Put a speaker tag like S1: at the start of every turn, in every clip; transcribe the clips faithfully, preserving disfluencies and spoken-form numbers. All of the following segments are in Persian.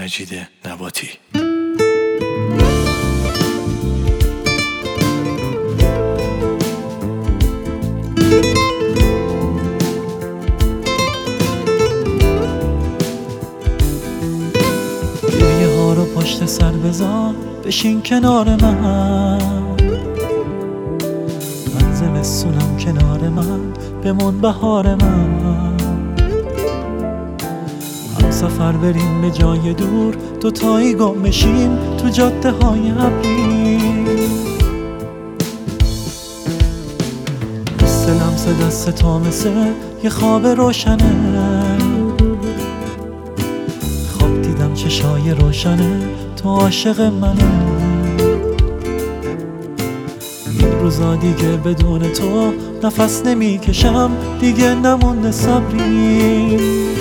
S1: مجید نباتی.
S2: گریه ها رو پشت سر بذار، بشین کنار من. من زمستونم کنار من، بمون بهار من. هم سفر بریم به جای دور، دوتایی گم بشیم تو جاده های ابری. مثل لمس دست تو، مثل یه خواب روشنه. خواب دیدم چشای روشنه، تو عاشق منه. این روزا دیگه بدون تو نفس نمی کشم، دیگه نمونده صبری.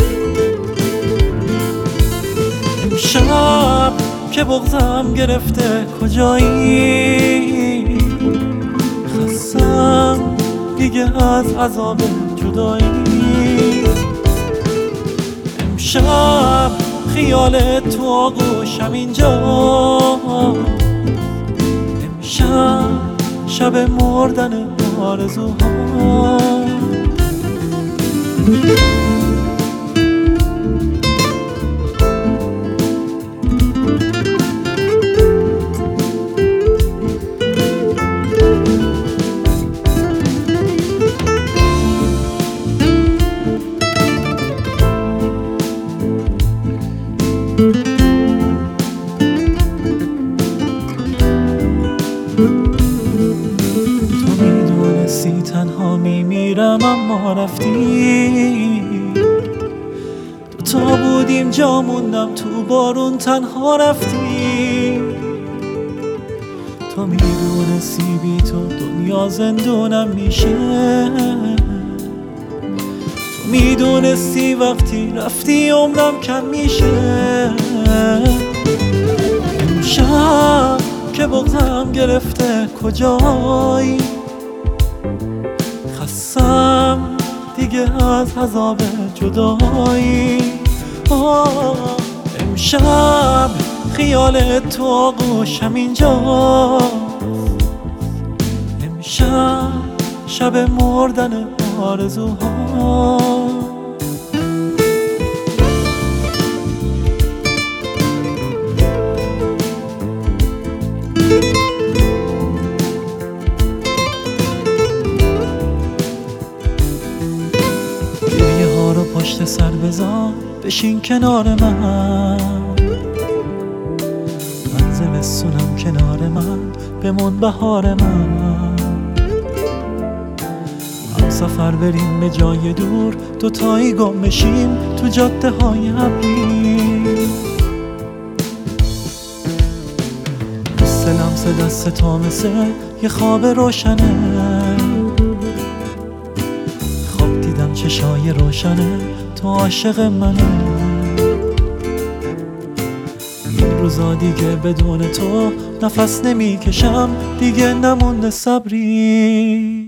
S2: امشب که بغضم گرفته کجایی، خستم دیگه از عذاب جدایی. امشب خیال تو آغوشم اینجا، امشب شب مردن آرزوها. تو میدونستی تنها میمیرم اما رفتی. دوتا بودیم جا موندم تو بارون تنها رفتی. تو میدونستی بی تو دنیا زندونم میشه. تو میدونستی وقتی رفتی عمرم کم میشه. امشب که بغضم گرفته کجایی، خستم دیگه از عذاب جدایی. امشب خیال تو آغوشم اینجا، امشب شب مردن آرزوها. گریه ها رو پشت سر بذار، بشین کنار من. من زمستونم کنار من، بمون بهار من. هم سفر بریم به جای دور، دوتایی گم بشیم تو جاده های ابری. مثل لمس دست تو، مثل یه خواب روشنه. خواب دیدم چشای روشنه، تو عاشق منه. این روزا دیگه بدون تو نفس نمی کشم، دیگه نمونده صبری.